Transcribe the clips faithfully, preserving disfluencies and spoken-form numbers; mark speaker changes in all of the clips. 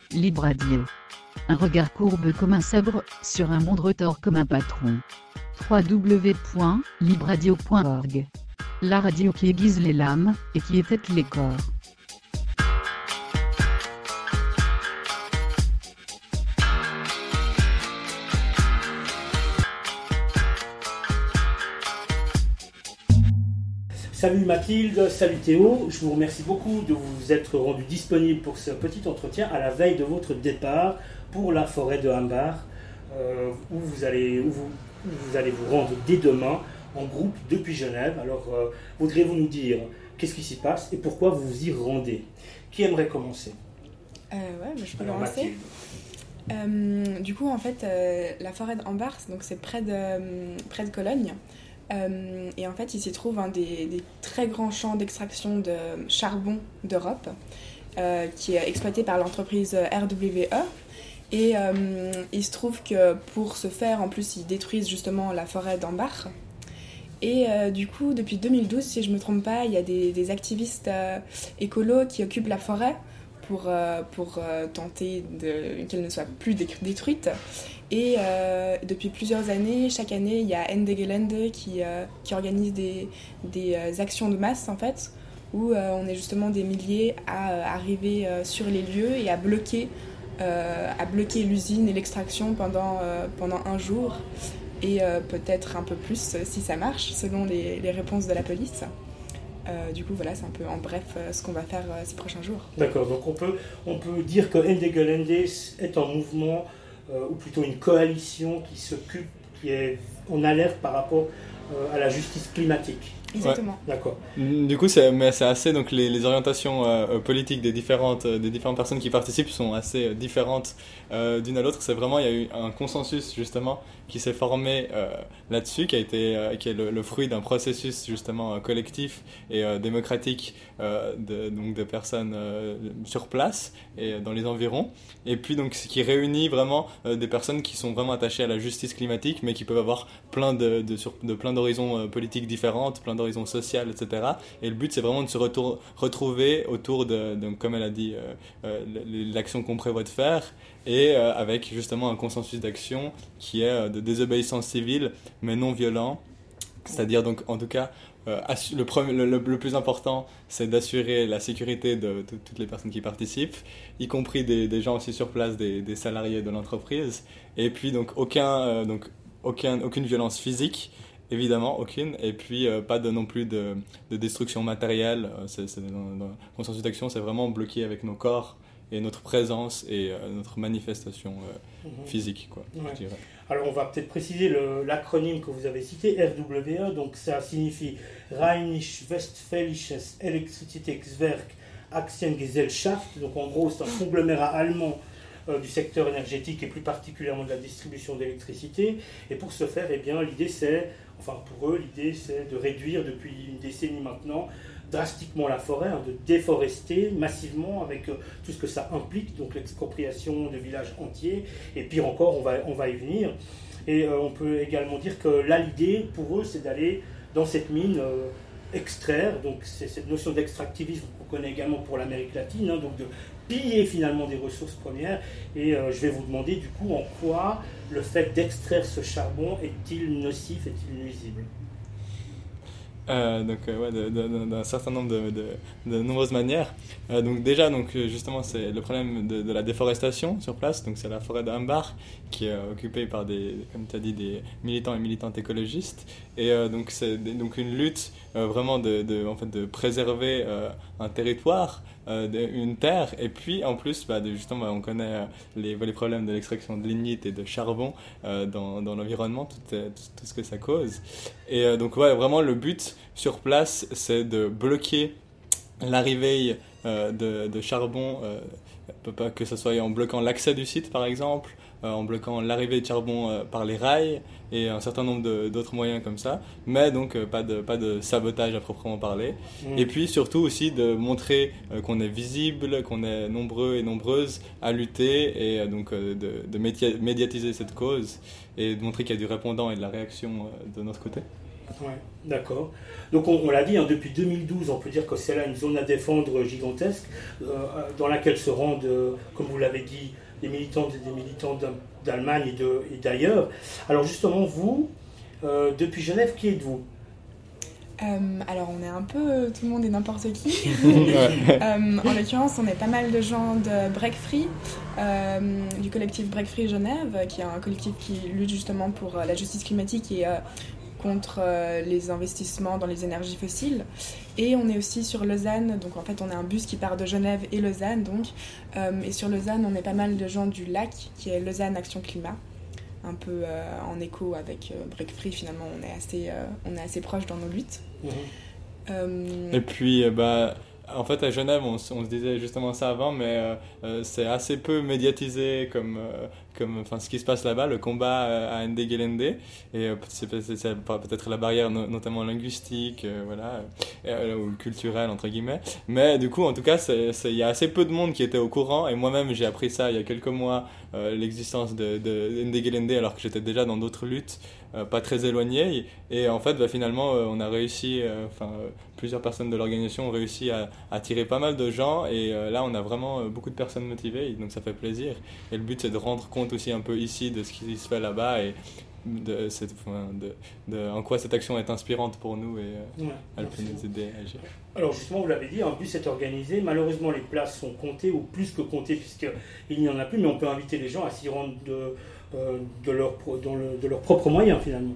Speaker 1: Libre Radio. Un regard courbe comme un sabre, sur un monde retors comme un patron. w w w point libre radio point org. La radio qui aiguise les lames, et qui étête les corps.
Speaker 2: Salut Mathilde, salut Théo, je vous remercie beaucoup de vous être rendu disponible pour ce petit entretien à la veille de votre départ pour la forêt de Humbar, euh, où, vous allez, où, vous, où vous allez vous rendre dès demain en groupe depuis Genève. Alors, euh, voudriez-vous nous dire qu'est-ce qui s'y passe et pourquoi vous vous y rendez? Qui aimerait commencer?
Speaker 3: euh, Ouais, je peux
Speaker 2: Alors,
Speaker 3: commencer. Euh, du coup, en fait, euh, la forêt de Humbar, donc c'est près de, euh, près de Cologne. Euh, et en fait, il s'y trouve un des, des très grands champs d'extraction de charbon d'Europe, euh, qui est exploité par l'entreprise R W E. Et euh, il se trouve que pour ce faire, en plus, ils détruisent justement la forêt d'Humbar. Et euh, du coup, depuis deux mille douze, si je ne me trompe pas, il y a des, des activistes euh, écolos qui occupent la forêt pour, euh, pour euh, tenter de, qu'elle ne soit plus détruite. Et euh, depuis plusieurs années, chaque année, il y a Ende Gelände qui, euh, qui organise des, des euh, actions de masse, en fait, où euh, on est justement des milliers à euh, arriver euh, sur les lieux et à bloquer, euh, à bloquer l'usine et l'extraction pendant, euh, pendant un jour, et euh, peut-être un peu plus euh, si ça marche, selon les, les réponses de la police. Euh, du coup, voilà, c'est un peu en bref euh, ce qu'on va faire euh, ces prochains jours.
Speaker 2: D'accord, donc on peut, on peut dire que Ende Gelände est en mouvement, Euh, ou plutôt une coalition qui s'occupe, qui est en alerte par rapport euh, à la justice climatique.
Speaker 3: Exactement.
Speaker 2: Ouais, d'accord.
Speaker 4: Du coup, c'est, mais c'est assez, donc les, les orientations euh, politiques des différentes, euh, des différentes personnes qui participent sont assez euh, différentes euh, d'une à l'autre. C'est vraiment, il y a eu un consensus justement qui s'est formé euh, là-dessus, qui a été, euh, qui est le, le fruit d'un processus justement euh, collectif et euh, démocratique euh, de, donc de personnes euh, sur place et dans les environs. Et puis donc, ce qui réunit vraiment euh, des personnes qui sont vraiment attachées à la justice climatique, mais qui peuvent avoir plein de, de, sur, de plein d'horizons euh, politiques différentes, plein d'horizons sociales, et cetera. Et le but, c'est vraiment de se retour, retrouver autour de, de, comme elle a dit, euh, euh, l'action qu'on prévoit de faire, et euh, avec justement un consensus d'action qui est euh, de désobéissance civile, mais non violent. C'est-à-dire, donc, en tout cas, euh, assu- le, premier, le, le, le plus important, c'est d'assurer la sécurité de, de toutes les personnes qui participent, y compris des, des gens aussi sur place, des, des salariés de l'entreprise. Et puis, donc, aucun, euh, donc aucun, aucune violence physique, évidemment, aucune. Et puis, euh, pas de, non plus de, de destruction matérielle. C'est, c'est, dans, dans le consensus d'action, c'est vraiment bloqué avec nos corps et notre présence et euh, notre manifestation euh, mmh. physique, quoi,
Speaker 2: ouais.
Speaker 4: je dirais.
Speaker 2: Alors, on va peut-être préciser le, l'acronyme que vous avez cité, R W E, donc ça signifie Rheinisch-Westfälisches Elektrizitätswerk Aktiengesellschaft, donc en gros, c'est un conglomérat allemand euh, du secteur énergétique et plus particulièrement de la distribution d'électricité. Et pour ce faire, eh bien, l'idée c'est, enfin pour eux, l'idée c'est de réduire depuis une décennie maintenant drastiquement la forêt, hein, de déforester massivement avec euh, tout ce que ça implique, donc l'expropriation de villages entiers, et pire encore, on va, on va y venir. Et euh, on peut également dire que là, l'idée pour eux, c'est d'aller dans cette mine euh, extraire, donc c'est cette notion d'extractivisme qu'on connaît également pour l'Amérique latine, hein, donc de piller finalement des ressources premières. Et euh, je vais vous demander du coup en quoi le fait d'extraire ce charbon est-il nocif, est-il nuisible?
Speaker 4: Euh, donc euh, ouais, de, de, d'un certain nombre de, de, de nombreuses manières. Euh, donc déjà, donc justement, c'est le problème de, de la déforestation sur place. Donc c'est la forêt de Humbar qui est euh, occupée par des, comme tu as dit, des militants et militantes écologistes. Et euh, donc c'est donc une lutte euh, vraiment de, de, en fait, de préserver euh, un territoire, euh, de, une terre. Et puis en plus, bah, de, justement, bah, on connaît les, les problèmes de l'extraction de lignite et de charbon euh, dans, dans l'environnement, tout, tout, tout ce que ça cause. Et euh, donc ouais, vraiment le but sur place, c'est de bloquer l'arrivée euh, de, de charbon, euh, que ce soit en bloquant l'accès du site par exemple, euh, en bloquant l'arrivée de charbon euh, par les rails et un certain nombre de, d'autres moyens comme ça, mais donc euh, pas, de, pas de sabotage à proprement parler. Mmh. Et puis surtout aussi de montrer euh, qu'on est visible, qu'on est nombreux et nombreuses à lutter et euh, donc euh, de, de médiatiser cette cause et de montrer qu'il y a du répondant et de la réaction euh, de notre côté.
Speaker 2: Ouais, d'accord. Donc on, on l'a dit, hein, depuis deux mille douze, on peut dire que c'est là une zone à défendre gigantesque, euh, dans laquelle se rendent, euh, comme vous l'avez dit, des militants et des militants d'Allemagne et, de, et d'ailleurs. Alors justement, vous, euh, depuis Genève, qui êtes-vous ?
Speaker 3: Euh, alors on est un peu tout le monde et n'importe qui. euh, en l'occurrence, on est pas mal de gens de Break Free, euh, du collectif Break Free Genève, qui est un collectif qui lutte justement pour la justice climatique et euh, contre euh, les investissements dans les énergies fossiles. Et on est aussi sur Lausanne, donc en fait on a un bus qui part de Genève et Lausanne, donc. Euh, et sur Lausanne, on est pas mal de gens du L A C, qui est Lausanne Action Climat. Un peu euh, en écho avec euh, Break Free, finalement, on est assez, euh, on est assez proches dans nos luttes. Mmh.
Speaker 4: Euh... Et puis, euh, bah, en fait, à Genève, on, on se disait justement ça avant, mais euh, euh, c'est assez peu médiatisé comme, euh, comme enfin, ce qui se passe là-bas, le combat euh, à Ende Gelände. Et euh, c'est, c'est, c'est peut-être la barrière, no, notamment linguistique, euh, voilà, euh, ou culturelle, entre guillemets. Mais du coup, en tout cas, il y a assez peu de monde qui était au courant. Et moi-même, j'ai appris ça il y a quelques mois, euh, l'existence de, de Ende Gelände, alors que j'étais déjà dans d'autres luttes. Euh, pas très éloigné et en fait bah, finalement euh, on a réussi enfin euh, euh, plusieurs personnes de l'organisation ont réussi à attirer pas mal de gens et euh, là on a vraiment euh, beaucoup de personnes motivées et donc ça fait plaisir et le but c'est de rendre compte aussi un peu ici de ce qui se fait là-bas et de, cette, enfin, de, de, en quoi cette action est inspirante pour nous et euh, ouais, elle peut nous aider à agir.
Speaker 2: Alors justement vous l'avez dit, un bus est organisé, malheureusement les places sont comptées ou plus que comptées puisqu'il n'y en a plus, mais on peut inviter les gens à s'y rendre de Euh, de, leur, dans le, de leurs propres moyens finalement.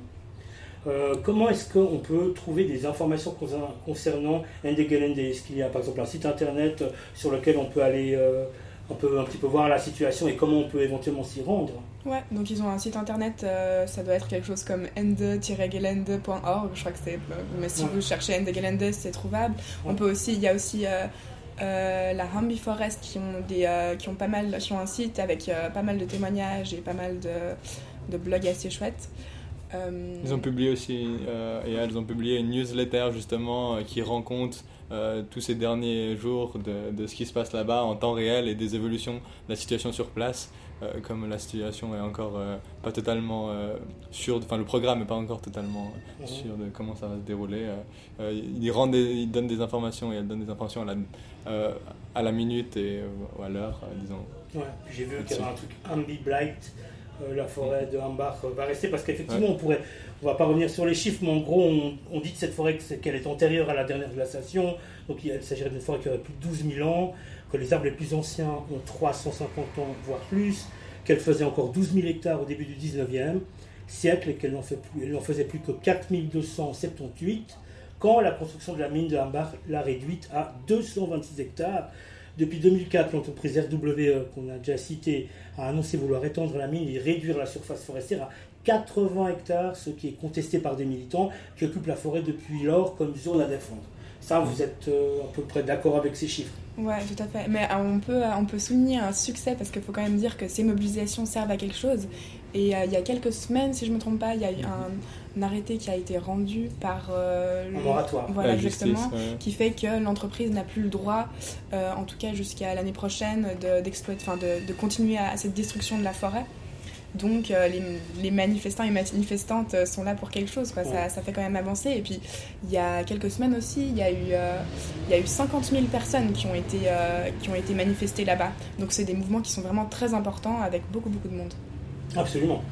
Speaker 2: Euh, comment est-ce qu'on peut trouver des informations concernant Ende Gelände ? Est-ce qu'il y a par exemple un site internet sur lequel on peut aller euh, on peut un petit peu voir la situation et comment on peut éventuellement s'y rendre ?
Speaker 3: Ouais, donc ils ont un site internet, euh, ça doit être quelque chose comme ende tiret gelände point org, je crois que c'est, mais si ouais. vous cherchez Ende Gelände, c'est trouvable. Ouais. On peut aussi, il y a aussi euh, Euh, la Hamby Forest qui ont, des, euh, qui, ont pas mal, qui ont un site avec euh, pas mal de témoignages et pas mal de, de blogs assez chouettes.
Speaker 4: Euh... Ils ont publié aussi, euh, et elles ont publié une newsletter justement euh, qui rend compte euh, tous ces derniers jours de, de ce qui se passe là-bas en temps réel et des évolutions de la situation sur place. Euh, comme la situation est encore euh, pas totalement euh, sûre, enfin le programme n'est pas encore totalement euh, sûr de comment ça va se dérouler. Euh, euh, ils, rendent des, ils donnent des informations et elles donnent des informations à la, euh, à la minute et euh, à l'heure, euh, disons.
Speaker 2: Ouais, j'ai vu qu'il y avait un truc Hamby Blight, euh, la forêt de Hambach euh, va rester parce qu'effectivement ouais. on pourrait, on va pas revenir sur les chiffres, mais en gros on, on dit de cette forêt qu'elle est antérieure à la dernière glaciation, donc il s'agirait d'une forêt qui aurait plus de douze mille ans. Que les arbres les plus anciens ont trois cent cinquante ans, voire plus, qu'elle faisait encore douze mille hectares au début du dix-neuvième siècle et qu'elle n'en, fait plus, elle n'en faisait plus que quatre mille deux cent soixante-dix-huit quand la construction de la mine de Hambach l'a réduite à deux cent vingt-six hectares. Depuis deux mille quatre, l'entreprise R W E, qu'on a déjà citée, a annoncé vouloir étendre la mine et réduire la surface forestière à quatre-vingts hectares, ce qui est contesté par des militants qui occupent la forêt depuis lors comme zone à défendre. Ça, vous êtes euh, à peu près d'accord avec ces chiffres ?
Speaker 3: Ouais, tout à fait. Mais on peut, on peut souligner un succès parce qu'il faut quand même dire que ces mobilisations servent à quelque chose. Et euh, il y a quelques semaines, si je ne me trompe pas, il y a eu un, un arrêté qui a été rendu par... Euh,
Speaker 2: un moratoire.
Speaker 3: Voilà,
Speaker 4: la
Speaker 3: exactement.
Speaker 4: Justice, ouais.
Speaker 3: Qui fait que l'entreprise n'a plus le droit, euh, en tout cas jusqu'à l'année prochaine, de, d'exploiter, enfin de, de continuer à, à cette destruction de la forêt. Donc euh, les, les manifestants et manifestantes sont là pour quelque chose, quoi. Ouais. Ça, ça fait quand même avancer. Et puis il y a quelques semaines aussi, il y a eu, euh, il y a eu cinquante mille personnes qui ont, été, euh, qui ont été manifestées là-bas. Donc c'est des mouvements qui sont vraiment très importants avec beaucoup beaucoup de monde.
Speaker 2: Absolument.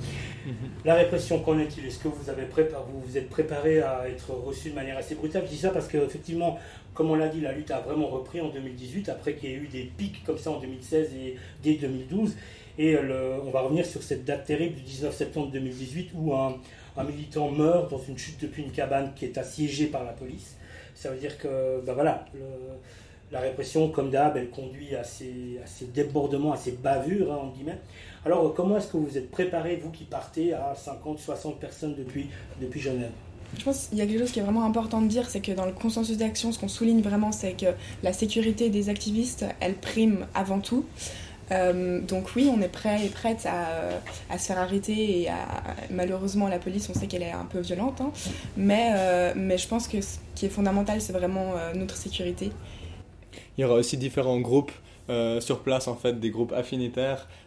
Speaker 2: La répression, qu'en est-il ? Est-ce que vous, avez préparé, vous vous êtes préparé à être reçu de manière assez brutale ? Je dis ça parce qu'effectivement, comme on l'a dit, la lutte a vraiment repris en deux mille dix-huit, après qu'il y ait eu des pics comme ça en deux mille seize et dès deux mille douze. Et le, on va revenir sur cette date terrible du dix-neuf septembre deux mille dix-huit où un, un militant meurt dans une chute depuis une cabane qui est assiégée par la police. Ça veut dire que ben voilà, le, la répression, comme d'hab, elle conduit à ces, à ces débordements, à ces bavures, hein, entre guillemets. Alors, comment est-ce que vous êtes préparés, vous qui partez à cinquante, soixante personnes depuis, depuis Genève ?
Speaker 3: Je pense qu'il y a quelque chose qui est vraiment important de dire, c'est que dans le consensus d'action, ce qu'on souligne vraiment, c'est que la sécurité des activistes, elle prime avant tout. Euh, donc oui, on est prêt et prête à, à se faire arrêter et à, malheureusement la police, on sait qu'elle est un peu violente, hein, mais, euh, mais je pense que ce qui est fondamental, c'est vraiment euh, notre sécurité.
Speaker 4: Il y aura aussi différents groupes euh, sur place, en fait, des groupes affinitaires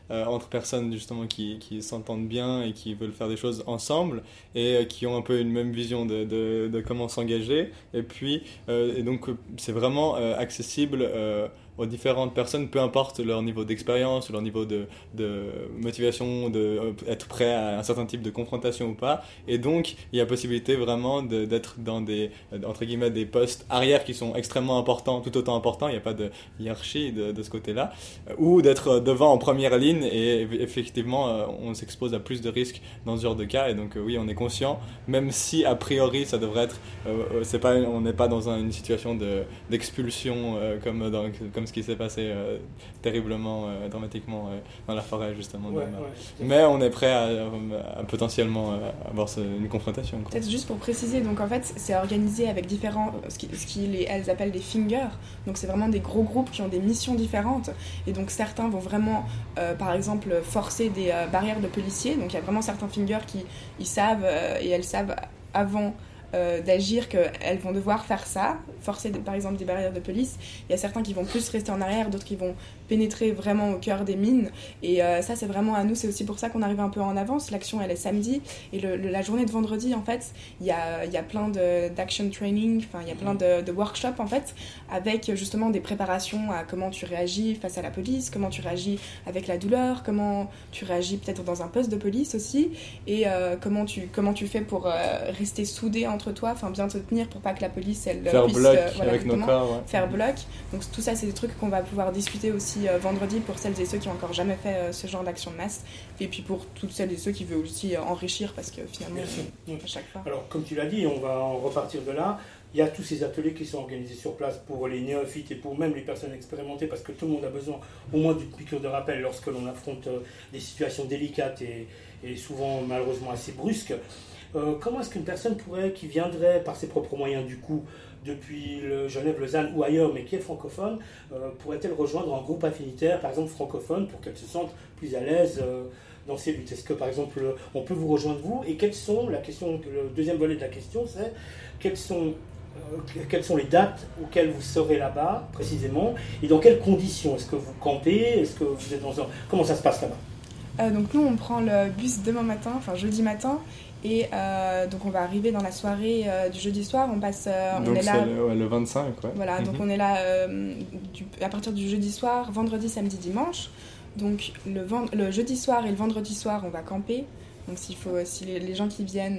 Speaker 4: euh, entre personnes justement qui, qui s'entendent bien et qui veulent faire des choses ensemble et euh, qui ont un peu une même vision de, de, de comment s'engager. Et puis, euh, et donc, c'est vraiment euh, accessible euh, aux différentes personnes, peu importe leur niveau d'expérience, leur niveau de, de motivation, d'être prêt à un certain type de confrontation ou pas. Et donc, il y a possibilité vraiment de, d'être dans des, entre guillemets, des postes arrière qui sont extrêmement importants, tout autant importants, il n'y a pas de hiérarchie de, de ce côté-là, ou d'être devant en première ligne, et effectivement, on s'expose à plus de risques dans ce genre de cas. Et donc, oui, on est conscient, même si, a priori, ça devrait être, euh, c'est pas, on n'est pas dans une situation de, d'expulsion euh, comme dans... Comme ce qui s'est passé euh, terriblement, euh, dramatiquement euh, dans la forêt justement.
Speaker 2: Ouais,
Speaker 4: de...
Speaker 2: ouais,
Speaker 4: mais on est prêt à, à, à potentiellement euh, avoir ce, une confrontation. Quoi.
Speaker 3: Peut-être juste pour préciser, donc en fait c'est organisé avec différents, ce qui, ce qui les, elles appellent des fingers, donc c'est vraiment des gros groupes qui ont des missions différentes, et donc certains vont vraiment euh, par exemple forcer des euh, barrières de policiers, donc il y a vraiment certains fingers qui ils savent euh, et elles savent avant Euh, d'agir qu'elles vont devoir faire ça, forcer par exemple des barrières de police. Il y a certains qui vont plus rester en arrière, d'autres qui vont pénétrer vraiment au cœur des mines, et euh, ça c'est vraiment à nous, c'est aussi pour ça qu'on arrive un peu en avance. L'action elle est samedi, et le, le, la journée de vendredi en fait il y a, y a plein de, d'action training, enfin il y a plein de, de workshops en fait, avec justement des préparations à comment tu réagis face à la police, comment tu réagis avec la douleur, comment tu réagis peut-être dans un poste de police aussi, et euh, comment, tu, comment tu fais pour euh, rester soudé entre toi, enfin bien te tenir pour pas que la police elle
Speaker 4: faire
Speaker 3: puisse
Speaker 4: bloc
Speaker 3: euh, voilà,
Speaker 4: avec nos corps, ouais.
Speaker 3: faire bloc. Donc tout ça c'est des trucs qu'on va pouvoir discuter aussi euh, vendredi pour celles et ceux qui ont encore jamais fait euh, ce genre d'action de masse, et puis pour toutes celles et ceux qui veulent aussi euh, enrichir, parce que finalement euh, à chaque fois.
Speaker 2: Alors comme tu l'as dit, on va en repartir de là. Il y a tous ces ateliers qui sont organisés sur place pour les néophytes et pour même les personnes expérimentées, parce que tout le monde a besoin au moins d'une piqûre de rappel lorsque l'on affronte euh, des situations délicates et, et souvent malheureusement assez brusques. Euh, comment est-ce qu'une personne pourrait, qui viendrait par ses propres moyens du coup, depuis le Genève, Lausanne ou ailleurs, mais qui est francophone, euh, pourrait-elle rejoindre un groupe affinitaire, par exemple francophone, pour qu'elle se sente plus à l'aise euh, dans ses luttes? Est-ce que par exemple, on peut vous rejoindre vous? Et quelles sont, la question, le deuxième volet de la question, c'est quelles sont, euh, quelles sont les dates auxquelles vous serez là-bas, précisément, et dans quelles conditions? Est-ce que vous campez? Est-ce que vous êtes dans un... Comment ça se passe là-bas?
Speaker 3: euh, Donc nous, on prend le bus demain matin, enfin jeudi matin. Et euh, donc on va arriver dans la soirée euh, du jeudi soir, on passe, euh,
Speaker 4: donc
Speaker 3: on est là.
Speaker 4: C'est le, ouais, le vingt-cinq, ouais.
Speaker 3: Voilà, donc
Speaker 4: mm-hmm.
Speaker 3: on est là euh, du, à partir du jeudi soir, vendredi, samedi, dimanche. Donc le, vend, le jeudi soir et le vendredi soir, on va camper. Donc s'il faut, si les, les gens qui viennent,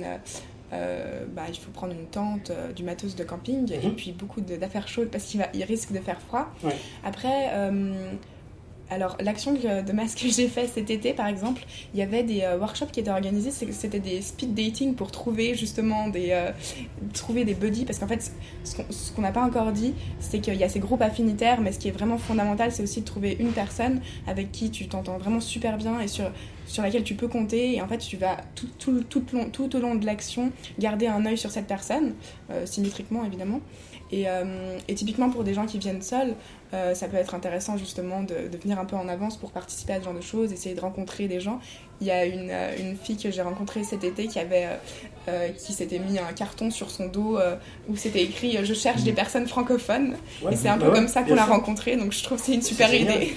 Speaker 3: euh, bah, il faut prendre une tente, euh, du matos de camping, mm-hmm. et puis beaucoup de, d'affaires chaudes parce qu'il va, il risque de faire froid.
Speaker 2: Ouais.
Speaker 3: Après. Euh, Alors, l'action de masse que j'ai fait cet été, par exemple, il y avait des euh, workshops qui étaient organisés, c'était des speed dating pour trouver justement des, euh, trouver des buddies, parce qu'en fait, ce qu'on, ce qu'on n'a pas encore dit, c'est qu'il y a ces groupes affinitaires, mais ce qui est vraiment fondamental, c'est aussi de trouver une personne avec qui tu t'entends vraiment super bien et sur, sur laquelle tu peux compter, et en fait, tu vas tout, tout, tout, long, tout au long de l'action garder un œil sur cette personne, euh, symétriquement évidemment. Et, euh, et typiquement pour des gens qui viennent seuls, euh, ça peut être intéressant justement de, de venir un peu en avance pour participer à ce genre de choses, essayer de rencontrer des gens. Il y a une, une fille que j'ai rencontrée cet été qui, avait, euh, qui s'était mis un carton sur son dos euh, où c'était écrit « Je cherche des personnes francophones ouais, ». Et c'est un peu ouais, comme ça qu'on l'a rencontrée, donc je trouve que c'est une super c'est idée.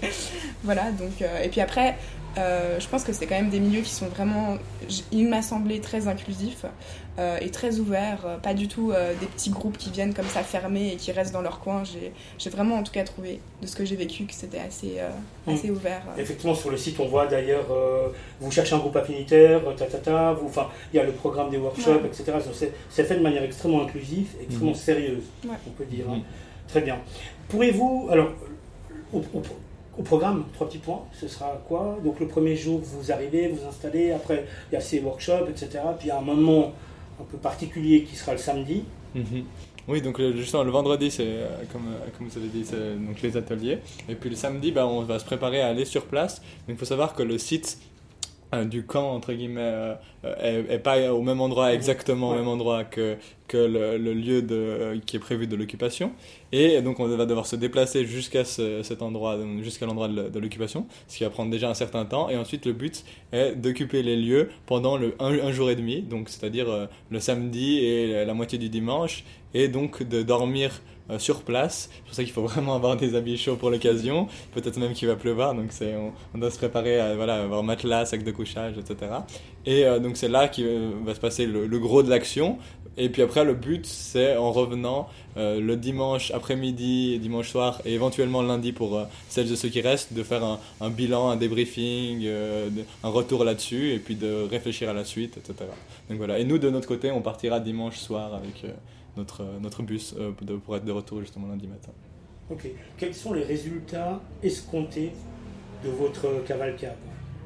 Speaker 3: Voilà, donc, euh, et puis après, euh, je pense que c'est quand même des milieux qui sont vraiment, il m'a semblé, très inclusifs. Euh, et très ouvert, euh, pas du tout euh, des petits groupes qui viennent comme ça fermés et qui restent dans leur coin. J'ai, j'ai vraiment en tout cas trouvé, de ce que j'ai vécu, que c'était assez, euh, assez mmh. ouvert. Euh.
Speaker 2: Effectivement, sur le site, on voit d'ailleurs, euh, vous cherchez un groupe affinitaire, ta, ta, ta, vous, enfin, il y a le programme des workshops, ouais. et cetera. Donc c'est, c'est fait de manière extrêmement inclusive, extrêmement mmh. sérieuse, ouais. on peut dire. Mmh. Hein. Très bien. Pourriez-vous, alors, au, au, au programme, trois petits points, ce sera quoi? Donc le premier jour, vous arrivez, vous installez, après il y a ces workshops, et cetera. Puis à un moment un peu particulier qui sera le samedi.
Speaker 4: Mm-hmm. Oui, donc le, justement le vendredi, c'est euh, comme, euh, comme vous avez dit, c'est donc les ateliers. Et puis le samedi, bah, on va se préparer à aller sur place. Mais il faut savoir que le site euh, du camp, entre guillemets, euh, est, est pas au même endroit, exactement ouais. au même endroit que, que le, le lieu de, qui est prévu de l'occupation. Et donc on va devoir se déplacer jusqu'à ce, cet endroit, jusqu'à l'endroit de, de l'occupation, ce qui va prendre déjà un certain temps. Et ensuite le but est d'occuper les lieux pendant le, un, un jour et demi, donc c'est-à-dire euh, le samedi et la moitié du dimanche, et donc de dormir euh, sur place. C'est pour ça qu'il faut vraiment avoir des habits chauds pour l'occasion, peut-être même qu'il va pleuvoir, donc c'est, on, on doit se préparer à voilà, avoir matelas, sac de couchage, et cetera. Et euh, donc c'est là qu'il va se passer le, le gros de l'action. Et puis après, le but, c'est en revenant euh, le dimanche après-midi, dimanche soir, et éventuellement lundi pour euh, celles et ceux qui restent, de faire un, un bilan, un débriefing, euh, de, un retour là-dessus, et puis de réfléchir à la suite, et cetera. Donc voilà. Et nous, de notre côté, on partira dimanche soir avec euh, notre, euh, notre bus euh, de, pour être de retour justement lundi matin.
Speaker 2: Ok. Quels sont les résultats escomptés de votre cavalcade ?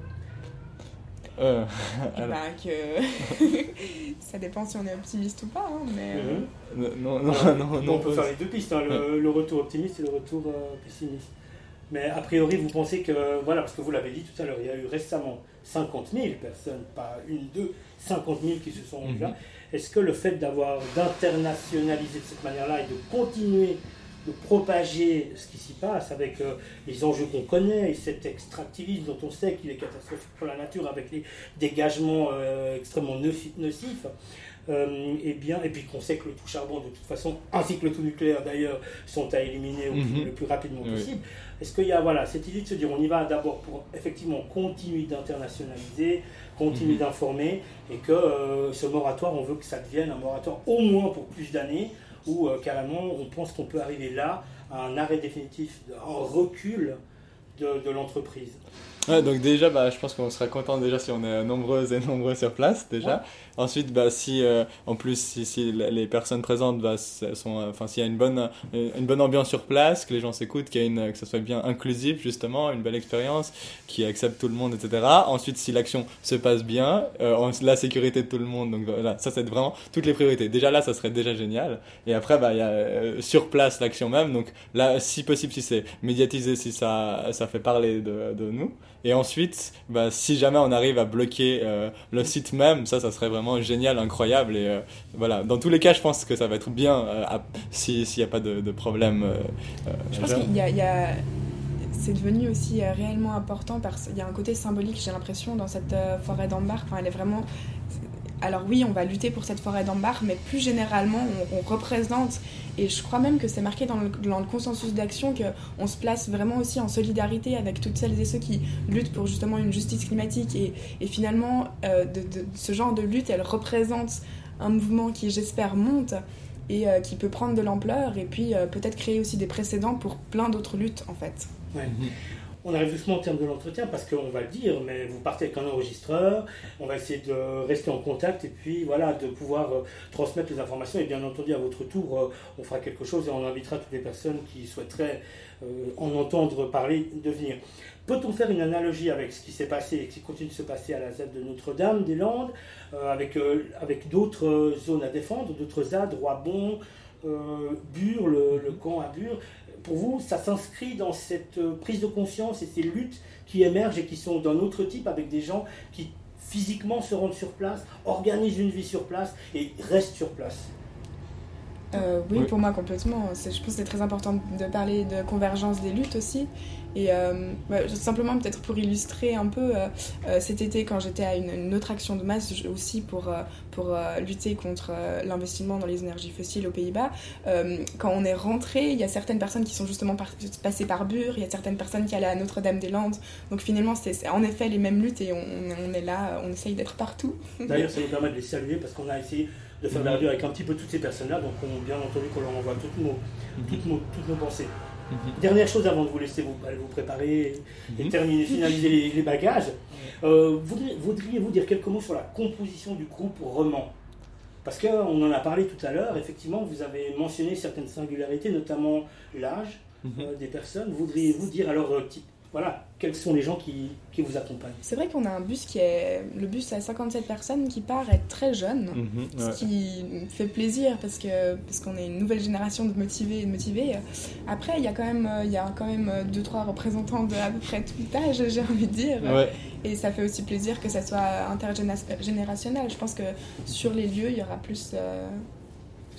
Speaker 4: Euh,
Speaker 3: Eh
Speaker 4: alors...
Speaker 3: ben, que... ça dépend si on est optimiste ou pas, hein, mais...
Speaker 2: Mm-hmm.
Speaker 4: Non, non,
Speaker 2: Alors,
Speaker 4: non, non.
Speaker 2: on peut faire les deux pistes, hein, le, ouais. le retour optimiste et le retour euh, pessimiste. Mais a priori, vous pensez que, voilà, parce que vous l'avez dit tout à l'heure, il y a eu récemment cinquante mille personnes, pas une, deux, cinquante mille qui se sont rendues là. Est-ce que le fait d'avoir, d'internationaliser de cette manière-là et de continuer de propager ce qui s'y passe avec euh, les enjeux qu'on connaît et cet extractivisme dont on sait qu'il est catastrophique pour la nature avec les dégagements euh, extrêmement nocifs, euh, et, bien, et puis qu'on sait que le tout charbon de toute façon, ainsi que le tout nucléaire d'ailleurs, sont à éliminer au plus, mm-hmm. le plus rapidement possible. Oui. Est-ce qu'il y a voilà, cette idée de se dire on y va d'abord pour effectivement continuer d'internationaliser, continuer mm-hmm. d'informer, et que euh, ce moratoire, on veut que ça devienne un moratoire au moins pour plus d'années, où euh, carrément on pense qu'on peut arriver là à un arrêt définitif, un recul de, de l'entreprise.
Speaker 4: Ouais, donc déjà, bah, je pense qu'on sera content déjà si on est nombreuses et nombreux sur place déjà. Ouais. Ensuite, bah, si euh, en plus si, si les personnes présentes, bah, sont, enfin, s'il y a une bonne une bonne ambiance sur place, que les gens s'écoutent, qu'il y a une, que ça soit bien inclusif justement, une belle expérience, qui accepte tout le monde, et cetera. Ensuite, si l'action se passe bien, euh, la sécurité de tout le monde, donc voilà, ça c'est vraiment toutes les priorités. Déjà là, ça serait déjà génial. Et après, bah, il y a euh, sur place l'action même. Donc là, si possible, si c'est médiatisé, si ça ça fait parler de de nous. Et ensuite, bah, si jamais on arrive à bloquer euh, le site même, ça, ça serait vraiment génial, incroyable. Et euh, voilà, dans tous les cas, je pense que ça va être bien euh, à, si s'il n'y a pas de, de problème. Euh,
Speaker 3: je pense qu'il y a, il y a... c'est devenu aussi euh, réellement important parce qu'il y a un côté symbolique, j'ai l'impression, dans cette euh, forêt d'Ambar. Enfin, elle est vraiment... Alors oui, on va lutter pour cette forêt d'Ambar, mais plus généralement, on, on représente, et je crois même que c'est marqué dans le, dans le consensus d'action, qu'on se place vraiment aussi en solidarité avec toutes celles et ceux qui luttent pour justement une justice climatique. Et, et finalement, euh, de, de, ce genre de lutte, elle représente un mouvement qui, j'espère, monte et euh, qui peut prendre de l'ampleur, et puis euh, peut-être créer aussi des précédents pour plein d'autres luttes, en fait.
Speaker 2: Ouais. On arrive doucement au terme de l'entretien parce qu'on va le dire, mais vous partez avec un enregistreur, on va essayer de rester en contact et puis voilà, de pouvoir euh, transmettre les informations et bien entendu à votre tour, euh, on fera quelque chose et on invitera toutes les personnes qui souhaiteraient euh, en entendre parler de venir. Peut-on faire une analogie avec ce qui s'est passé et qui continue de se passer à la Z A D de Notre-Dame-des-Landes, euh, avec, euh, avec d'autres euh, zones à défendre, d'autres Z A D, Roibon, euh, Bure, le, le camp à Bure? Pour vous, ça s'inscrit dans cette prise de conscience et ces luttes qui émergent et qui sont d'un autre type avec des gens qui physiquement se rendent sur place, organisent une vie sur place et restent sur place.
Speaker 3: Euh, oui, oui, pour moi complètement. C'est, je pense que c'est très important de parler de convergence des luttes aussi. Et euh, bah, simplement peut-être pour illustrer un peu, euh, euh, cet été quand j'étais à une, une autre action de masse aussi pour, euh, pour euh, lutter contre euh, l'investissement dans les énergies fossiles aux Pays-Bas, euh, quand on est rentré, il y a certaines personnes qui sont justement par, passées par Bure, il y a certaines personnes qui allaient à Notre-Dame-des-Landes. Donc finalement c'est, c'est en effet les mêmes luttes et on, on est là, on essaye d'être partout.
Speaker 2: D'ailleurs ça nous permet de les saluer parce qu'on a essayé de faire de la radio avec un petit peu toutes ces personnes-là, donc on, bien entendu qu'on leur envoie toutes nos, toutes nos, toutes nos pensées. Mm-hmm. Dernière chose avant de vous laisser vous, vous préparer et, mm-hmm. et terminer, finaliser les, les bagages, euh, voudriez, voudriez-vous dire quelques mots sur la composition du groupe Remant? Parce qu'on en a parlé tout à l'heure, effectivement, vous avez mentionné certaines singularités, notamment l'âge mm-hmm. euh, des personnes. Voudriez-vous dire alors, euh, type, voilà, quels sont les gens qui, qui vous accompagnent?
Speaker 3: C'est vrai qu'on a un bus qui est... Le bus à cinquante-sept personnes qui part est très jeune, mmh, ouais. Ce qui fait plaisir parce, que, parce qu'on est une nouvelle génération de motivés et de motivés. Après, il y a quand même, il y a quand même deux, trois représentants de à peu près tout âge, j'ai envie de dire.
Speaker 4: Ouais.
Speaker 3: Et ça fait aussi plaisir que ça soit intergénérationnel. Je pense que sur les lieux, il y aura plus... Euh...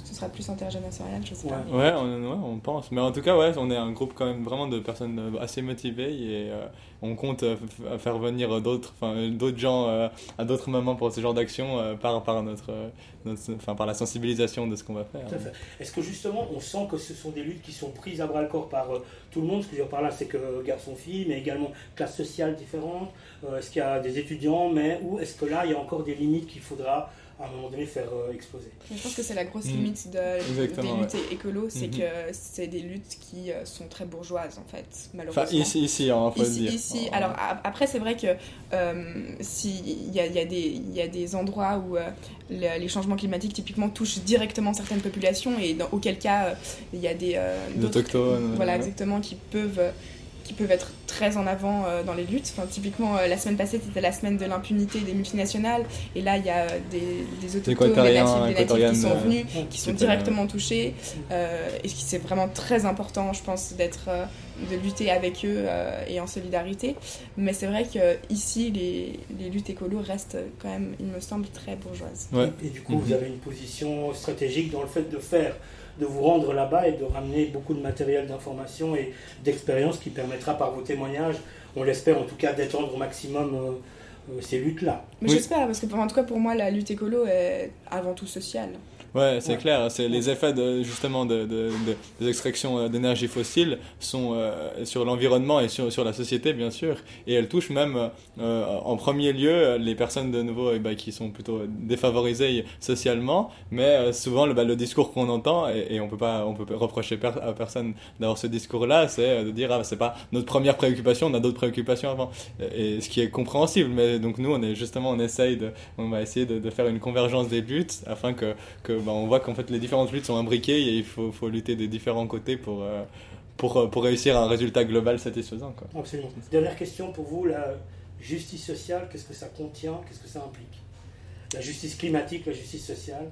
Speaker 3: ce sera plus intergénérationnel, je sais pas.
Speaker 2: Ouais.
Speaker 4: Ouais, on, ouais, on pense. Mais en tout cas, ouais, on est un groupe quand même vraiment de personnes euh, assez motivées et euh, on compte euh, f- faire venir d'autres, enfin, d'autres gens euh, à d'autres moments pour ce genre d'action euh, par, par, notre, euh, notre, enfin, par la sensibilisation de ce qu'on va faire.
Speaker 2: Tout à fait. Est-ce que justement on sent que ce sont des luttes qui sont prises à bras le corps par euh, tout le monde? Ce que je veux dire par là, c'est que euh, garçons-filles, mais également classes sociales différentes. Euh, est-ce qu'il y a des étudiants, mais ou est-ce que là il y a encore des limites qu'il faudra à un moment donné faire euh, exploser?
Speaker 3: Mais je pense que c'est la grosse
Speaker 4: Mmh.
Speaker 3: limite de,
Speaker 4: Exactement,
Speaker 3: des luttes écolo, c'est
Speaker 4: Mhm.
Speaker 3: que c'est des luttes qui euh, sont très bourgeoises en fait,
Speaker 4: Enfin,
Speaker 3: malheureusement.
Speaker 4: ici, ici, hein, faut le
Speaker 3: Ici,
Speaker 4: dire.
Speaker 3: ici.
Speaker 4: Oh,
Speaker 3: Alors a- après, c'est vrai que euh, si il y a, il y a des il y a des endroits où euh, le- les changements climatiques typiquement touchent directement certaines populations et dans auquel cas euh, il y a des euh,
Speaker 4: Les
Speaker 3: d'autres-
Speaker 4: autochtones,
Speaker 3: voilà
Speaker 4: euh,
Speaker 3: exactement qui peuvent euh, qui peuvent être très en avant euh, dans les luttes. Enfin, typiquement, euh, la semaine passée, c'était la semaine de l'impunité des multinationales. Et là, il y a euh, des, des autochtones, des
Speaker 4: Équatoriens,
Speaker 3: natifs, des natifs qui
Speaker 4: équatoriennes,
Speaker 3: sont
Speaker 4: euh,
Speaker 3: venus,
Speaker 2: euh,
Speaker 3: qui sont
Speaker 4: c'était,
Speaker 3: directement touchés. Euh, et ce qui c'est vraiment très important, je pense, d'être, euh, de lutter avec eux euh, et en solidarité. Mais c'est vrai qu'ici, les, les luttes écolo restent quand même, il me semble, très bourgeoises.
Speaker 4: Ouais.
Speaker 2: Et du coup,
Speaker 4: Mhm.
Speaker 2: vous avez une position stratégique dans le fait de faire, de vous rendre là-bas et de ramener beaucoup de matériel d'information et d'expérience qui permettra par vos témoignages, on l'espère en tout cas, d'étendre au maximum euh, euh, ces luttes-là.
Speaker 3: Mais
Speaker 4: Oui.
Speaker 3: j'espère, parce que pour- en tout cas, pour moi, la lutte écolo est avant tout sociale.
Speaker 4: Ouais, c'est
Speaker 2: Ouais.
Speaker 4: clair. C'est les effets de, justement de, de, de- des extractions euh, d'énergie fossile sont euh, sur l'environnement et sur, sur la société, bien sûr. Et elles touchent même, euh, en premier lieu, les personnes de nouveau eh ben, qui sont plutôt défavorisées socialement. Mais euh, souvent, le, bah, le discours qu'on entend, et, et on peut pas, on peut pas reprocher per- à personne d'avoir ce discours-là, c'est euh, de dire ah, c'est pas notre première préoccupation, on a d'autres préoccupations avant. Et, et ce qui est compréhensible. Mais donc nous, on est justement, on essaye de, on va essayer de, de faire une convergence des luttes afin que que bah, on voit qu'en fait les différentes luttes sont imbriquées et il faut, faut lutter des différents côtés pour, euh, pour, pour réussir à un résultat global satisfaisant, quoi.
Speaker 2: Absolument. Dernière question pour vous, la justice sociale, qu'est-ce que ça contient, qu'est-ce que ça implique? La justice climatique, la justice sociale,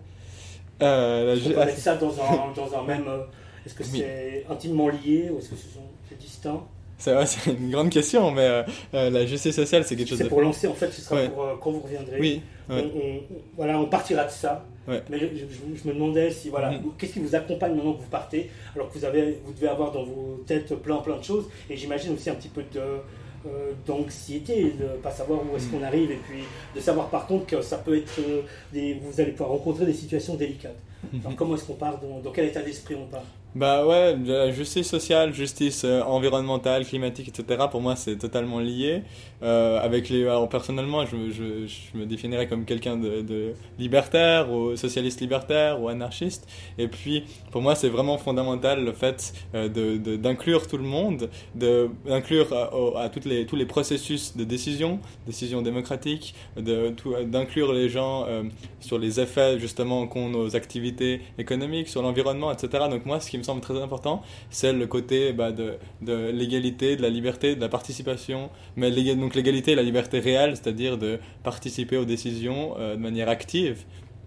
Speaker 4: Euh, la
Speaker 2: est-ce qu'on
Speaker 4: ju-
Speaker 2: peut mettre ça dans un, dans un même... euh, Est-ce que
Speaker 4: Oui.
Speaker 2: c'est intimement lié ou est-ce que ce sont c'est distinct?
Speaker 4: c'est, ouais, c'est une grande question, mais euh, euh, la justice sociale, c'est quelque chose
Speaker 2: C'est
Speaker 4: de...
Speaker 2: pour lancer, en fait, ce sera
Speaker 4: Ouais.
Speaker 2: pour euh, quand vous reviendrez.
Speaker 4: Oui, ouais.
Speaker 2: On, on- voilà, on partira de ça.
Speaker 4: Ouais.
Speaker 2: Mais je, je- je me demandais si voilà,
Speaker 4: Mhm.
Speaker 2: qu'est-ce qui vous accompagne maintenant que vous partez, alors que vous avez, vous devez avoir dans vos têtes plein plein de choses, et j'imagine aussi un petit peu de euh, d'anxiété de ne pas savoir où est-ce
Speaker 4: Mhm.
Speaker 2: qu'on arrive, et puis de savoir par contre que ça peut être euh, des, vous allez pouvoir rencontrer des situations délicates. Alors comment est-ce qu'on part, dans, dans quel état d'esprit on part?
Speaker 4: Bah ouais, la justice sociale, justice euh, environnementale, climatique, et cetera, pour moi, c'est totalement lié. Euh, avec les, alors, personnellement, je, je, je me définirais comme quelqu'un de, de libertaire, ou socialiste libertaire, ou anarchiste. Et puis, pour moi, c'est vraiment fondamental le fait euh, de, de, d'inclure tout le monde, de, d'inclure à, au- à toutes les, tous les processus de décision, décision démocratique, de, tout, d'inclure les gens euh, sur les effets justement qu'ont nos activités économiques, sur l'environnement, et cetera. Donc moi, ce qui me semble très important, c'est le côté bah, de, de l'égalité, de la liberté, de la participation, mais l'ég- donc l'égalité et la liberté réelle, c'est-à-dire de participer aux décisions euh, de manière active,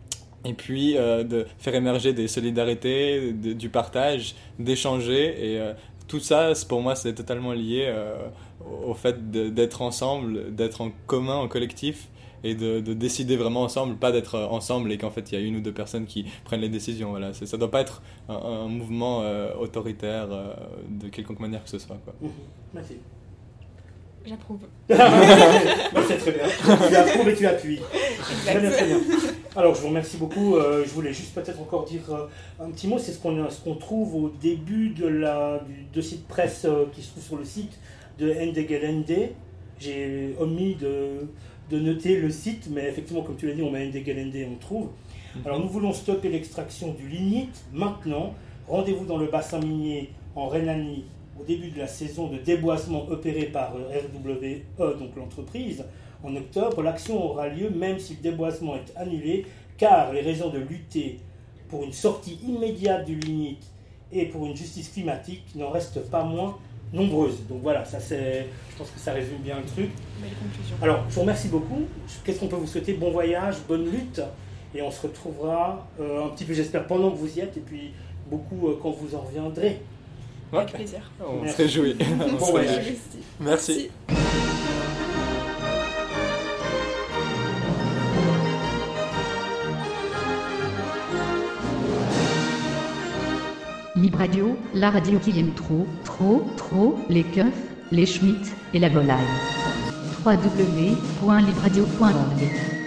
Speaker 4: et puis euh, de faire émerger des solidarités, de- du partage, d'échanger, et euh, tout ça, c'est- pour moi, c'est totalement lié euh, au au fait de- d'être ensemble, d'être en commun, en collectif, et de, de décider vraiment ensemble, pas d'être euh, ensemble et qu'en fait il y a une ou deux personnes qui prennent les décisions. Voilà. C'est, ça doit pas être un, un mouvement euh, autoritaire euh, de quelconque manière que ce soit, quoi.
Speaker 2: Mhm. Merci.
Speaker 3: J'approuve.
Speaker 2: Bah, c'est très bien. Tu approuves et tu appuies. Très bien, très bien. Alors, je vous remercie beaucoup. Euh, je voulais juste peut-être encore dire euh, un petit mot. C'est ce qu'on, ce qu'on trouve au début de la, du dossier de presse euh, qui se trouve sur le site de Ndegelende. J'ai omis de, de noter le site, mais effectivement, comme tu l'as dit, on met Ndegelende, on trouve. Alors, nous voulons stopper l'extraction du lignite maintenant. Rendez-vous dans le bassin minier en Rhénanie au début de la saison de déboisement opérée par euh, R W E, donc l'entreprise, en octobre. L'action aura lieu même si le déboisement est annulé, car les raisons de lutter pour une sortie immédiate du lignite et pour une justice climatique n'en restent pas moins nombreuses. Donc voilà, ça c'est, je pense que ça résume bien le truc.
Speaker 3: Belle conclusion.
Speaker 2: Alors, je vous remercie beaucoup. Qu'est-ce qu'on peut vous souhaiter? Bon voyage, bonne lutte, et on se retrouvera euh, un petit peu, j'espère, pendant que vous y êtes, et puis beaucoup euh, quand vous en reviendrez.
Speaker 3: Avec
Speaker 4: Ouais.
Speaker 3: plaisir.
Speaker 4: On
Speaker 2: Merci.
Speaker 4: se réjouit. On
Speaker 2: Bon
Speaker 4: se
Speaker 2: voyage.
Speaker 4: réjouit.
Speaker 3: Merci.
Speaker 4: Merci.
Speaker 3: Merci.
Speaker 1: Lib Radio, la radio qui aime trop, trop, trop, les keufs, les schmitts et la volaille. w w w point libradio point org